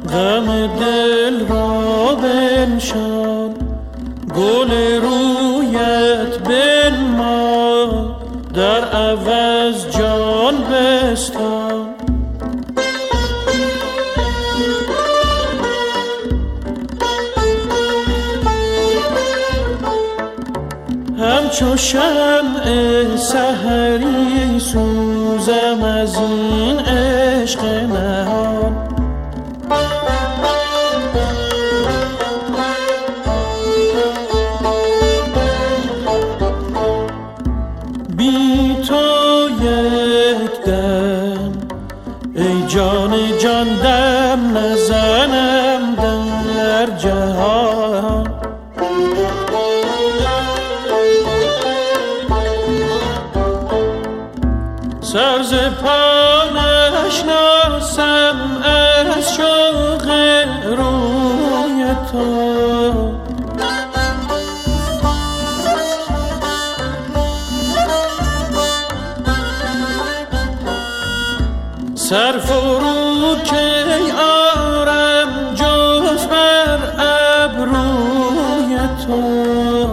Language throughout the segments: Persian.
غم دل را بنشان، گل رویت بنما، در عوض جان بستان. همچو شمع سحری سوزم از این عشق نهان، بی تو یک دم ای جان جان دم نزنم در جهان. سر ز پا نشناسم از شوق روی تو، سر فرو کی آرم جز بر ابروی تو.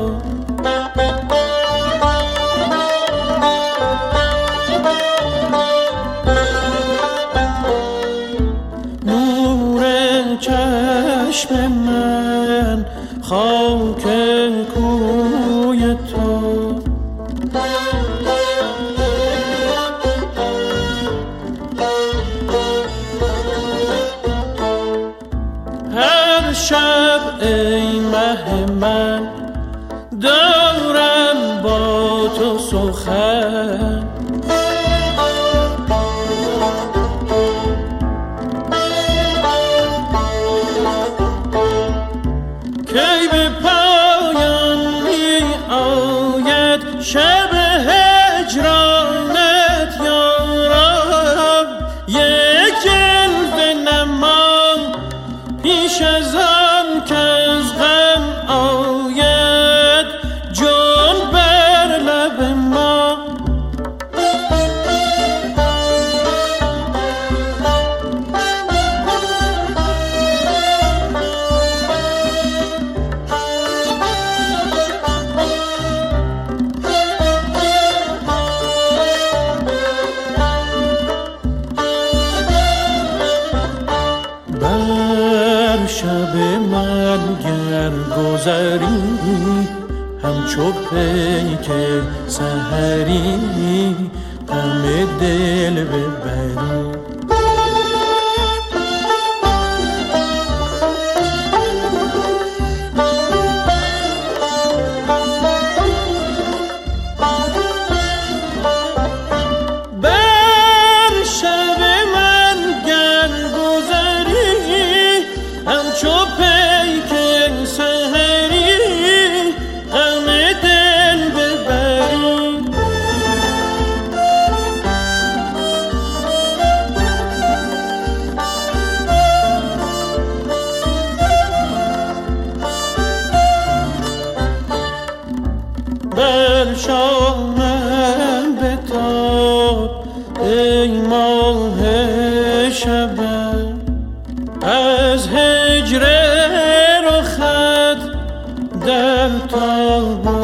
چشم من خاک کوی تو، هر شب ای مه من دارم با تو سخن، کی به پایان می آید شب هجرانت یارم، یک جلوه نما پیش از آن کز غم آید جان بر لب ما. شب من گر گذری همچو پیک سحری، غم دل ببری. همچو پیک سحری غم دل ببری. بر شامم بتاب ای ماه شبم، از هجر رخت در تاب